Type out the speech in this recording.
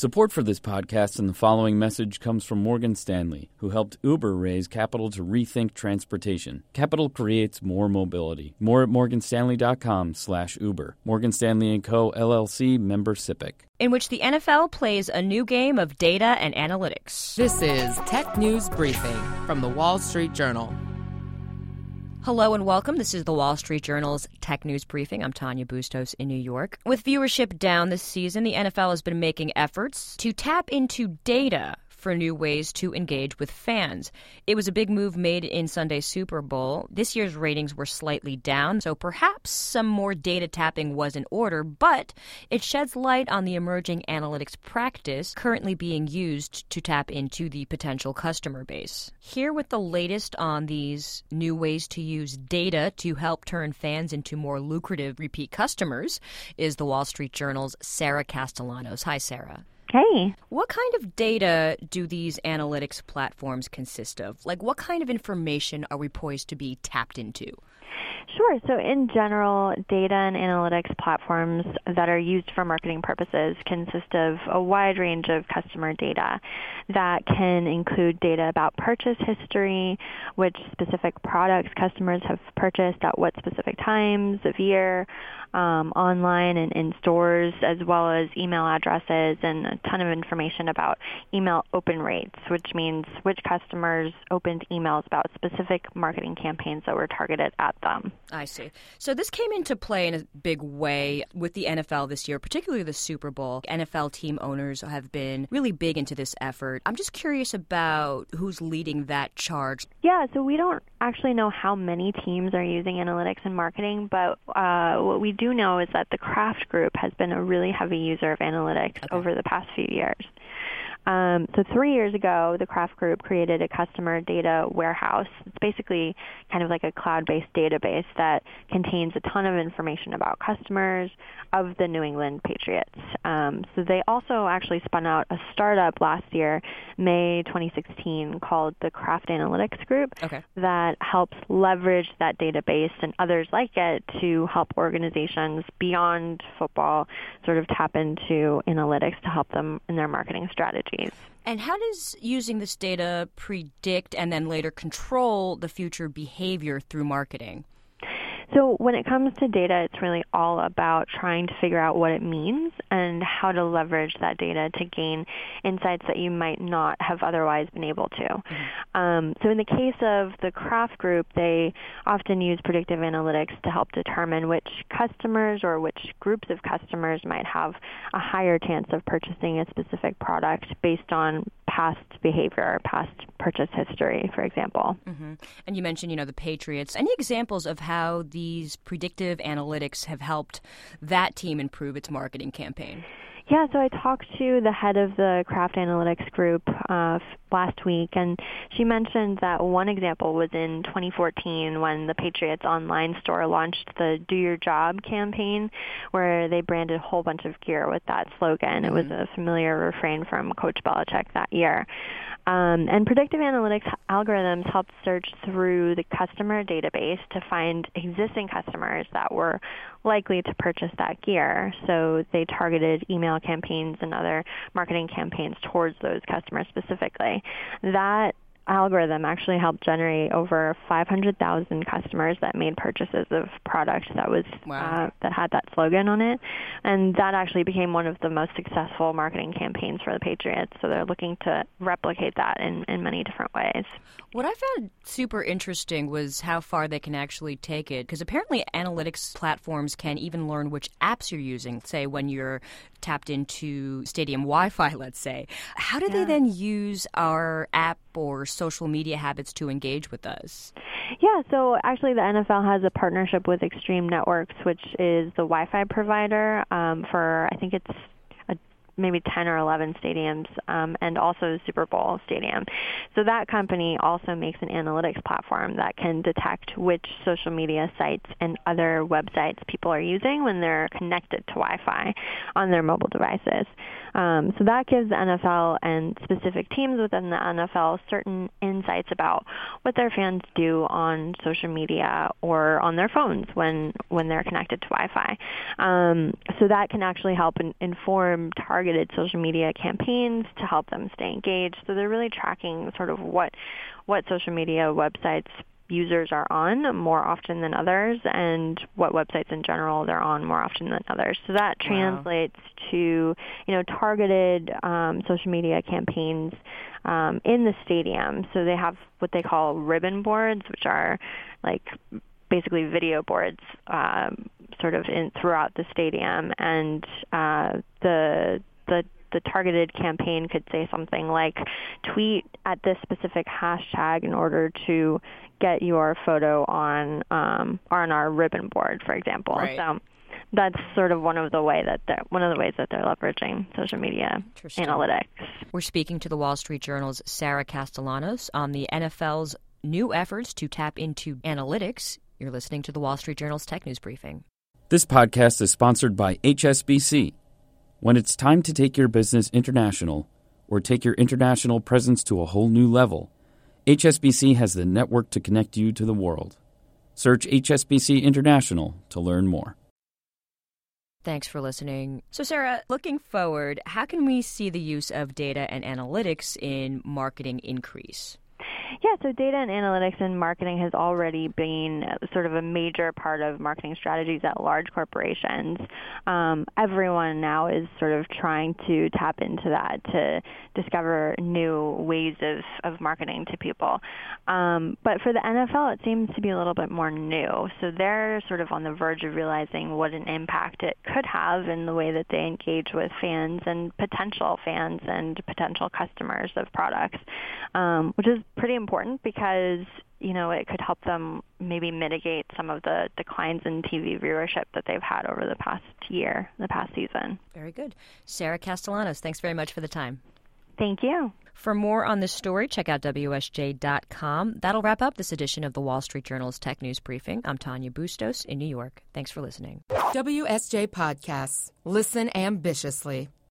Support for this podcast and the following message comes from Morgan Stanley, who helped Uber raise capital to rethink transportation. Capital creates more mobility. More at morganstanley.com/Uber. Morgan Stanley & Co., LLC, member SIPC. In which the NFL plays a new game of data and analytics. This is Tech News Briefing from The Wall Street Journal. Hello and welcome. This is the Wall Street Journal's Tech News Briefing. I'm Tanya Bustos in New York. With viewership down this season, the NFL has been making efforts to tap into data for new ways to engage with fans. It was a big move made in Sunday's Super Bowl. This year's ratings were slightly down, so perhaps some more data tapping was in order, but it sheds light on the emerging analytics practice currently being used to tap into the potential customer base. Here with the latest on these new ways to use data to help turn fans into more lucrative repeat customers is the Wall Street Journal's Sarah Castellanos. Hi, Sarah. Hey. What kind of data do these analytics platforms consist of? Like, what kind of information are we poised to be tapped into? Sure. So in general, data and analytics platforms that are used for marketing purposes consist of a wide range of customer data that can include data about purchase history, which specific products customers have purchased at what specific times of year, online and in stores, as well as email addresses and a ton of information about email open rates, which means which customers opened emails about specific marketing campaigns that were targeted at them. I see. So this came into play in a big way with the NFL this year, particularly the Super Bowl. NFL team owners have been really big into this effort. I'm just curious about who's leading that charge. Yeah, so we don't actually know how many teams are using analytics in marketing, but what we do know is that the Kraft Group has been a really heavy user of analytics over the past few years. So 3 years ago, the Kraft Group created a customer data warehouse. It's basically kind of like a cloud-based database that contains a ton of information about customers of the New England Patriots. So they also actually spun out a startup last year, May 2016, called the Kraft Analytics Group that helps leverage that database and others like it to help organizations beyond football sort of tap into analytics to help them in their marketing strategy. And how does using this data predict and then later control the future behavior through marketing? So when it comes to data, it's really all about trying to figure out what it means and how to leverage that data to gain insights that you might not have otherwise been able to. So in the case of the Kraft Group, they often use predictive analytics to help determine which customers or which groups of customers might have a higher chance of purchasing a specific product based on past behavior, past purchase history, for example. And you mentioned, the Patriots. Any examples of how these predictive analytics have helped that team improve its marketing campaign? Yeah, so I talked to the head of the Kraft Analytics Group last week, and she mentioned that one example was in 2014 when the Patriots online store launched the Do Your Job campaign, where they branded a whole bunch of gear with that slogan. It was a familiar refrain from Coach Belichick that year. And predictive analytics algorithms helped search through the customer database to find existing customers that were likely to purchase that gear. So they targeted email campaigns and other marketing campaigns towards those customers specifically. That algorithm actually helped generate over 500,000 customers that made purchases of products that was that had that slogan on it, and that actually became one of the most successful marketing campaigns for the Patriots. So they're looking to replicate that in many different ways. What I found super interesting was how far they can actually take it, because apparently analytics platforms can even learn which apps you're using, say when you're tapped into stadium Wi-Fi, let's say. How do they then use our app or social media habits to engage with us? Yeah, so actually the NFL has a partnership with Extreme Networks, which is the Wi-Fi provider for, I think it's maybe 10 or 11 stadiums, and also Super Bowl stadium. So that company also makes an analytics platform that can detect which social media sites and other websites people are using when they're connected to Wi-Fi on their mobile devices. So that gives the NFL and specific teams within the NFL certain insights about what their fans do on social media or on their phones when they're connected to Wi-Fi. So that can actually help inform targeted social media campaigns to help them stay engaged. So they're really tracking sort of what social media websites users are on more often than others, and what websites in general they're on more often than others. So that translates to, targeted social media campaigns in the stadium. So they have what they call ribbon boards, which are like basically video boards sort of throughout the stadium, and the targeted campaign could say something like, tweet at this specific hashtag in order to get your photo on our ribbon board, for example. Right. So that's sort of one of the ways that they're leveraging social media analytics. We're speaking to the Wall Street Journal's Sarah Castellanos on the NFL's new efforts to tap into analytics. You're listening to the Wall Street Journal's Tech News Briefing. This podcast is sponsored by HSBC. When it's time to take your business international or take your international presence to a whole new level, HSBC has the network to connect you to the world. Search HSBC International to learn more. Thanks for listening. So, Sarah, looking forward, how can we see the use of data and analytics in marketing increase? Yeah, so data and analytics in marketing has already been sort of a major part of marketing strategies at large corporations. Everyone now is sort of trying to tap into that to discover new ways of marketing to people. But for the NFL, it seems to be a little bit more new. So they're sort of on the verge of realizing what an impact it could have in the way that they engage with fans and potential customers of products, which is pretty important because, it could help them maybe mitigate some of the declines in TV viewership that they've had over the past season. Very good. Sarah Castellanos, thanks very much for the time. Thank you. For more on this story, check out WSJ.com. That'll wrap up this edition of the Wall Street Journal's Tech News Briefing. I'm Tanya Bustos in New York. Thanks for listening. WSJ Podcasts. Listen ambitiously.